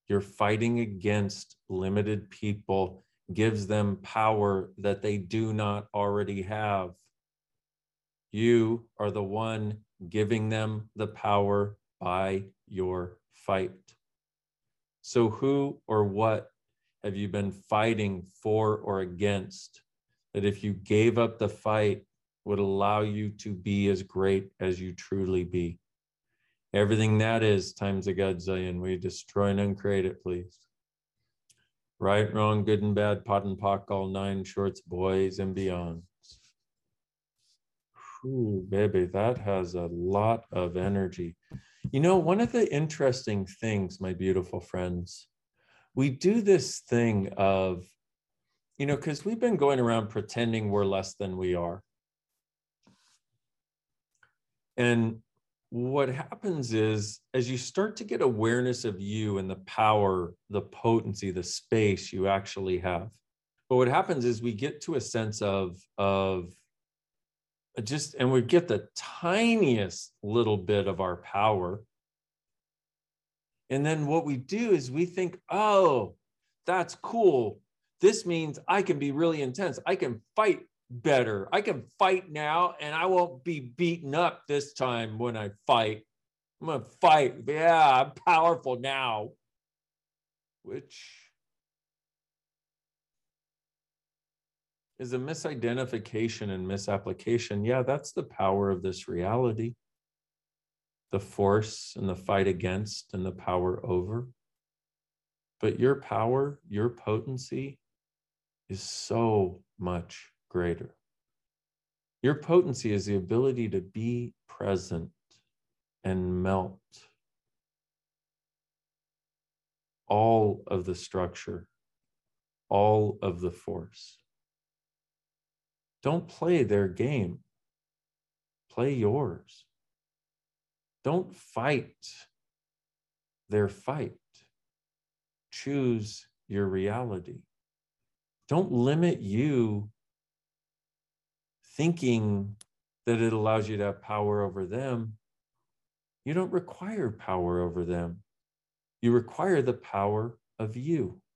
You're fighting against limited people, gives them power that they do not already have. You are the one giving them the power by your fight. So who or what have you been fighting for or against that if you gave up the fight would allow you to be as great as you truly be? Everything that is times a godzillion. We destroy and uncreate it, please. Right, wrong, good and bad, pot and pock, all nine shorts, boys and beyond. Ooh, baby, that has a lot of energy. You know, one of the interesting things, my beautiful friends, we do this thing of, because we've been going around pretending we're less than we are. And what happens is, as you start to get awareness of you and the power, the potency, the space you actually have, but what happens is we get to a sense of just, and we get the tiniest little bit of our power. And then what we do is we think, oh, that's cool. This means I can be really intense. I can fight better. I can fight now and I won't be beaten up this time when I fight. I'm going to fight. Yeah, I'm powerful now. Which is a misidentification and misapplication. Yeah, that's the power of this reality. The force and the fight against and the power over. But your power, your potency is so much greater. Your potency is the ability to be present and melt all of the structure, all of the force. Don't play their game. Play yours. Don't fight their fight. Choose your reality. Don't limit you thinking that it allows you to have power over them. You don't require power over them. You require the power of you.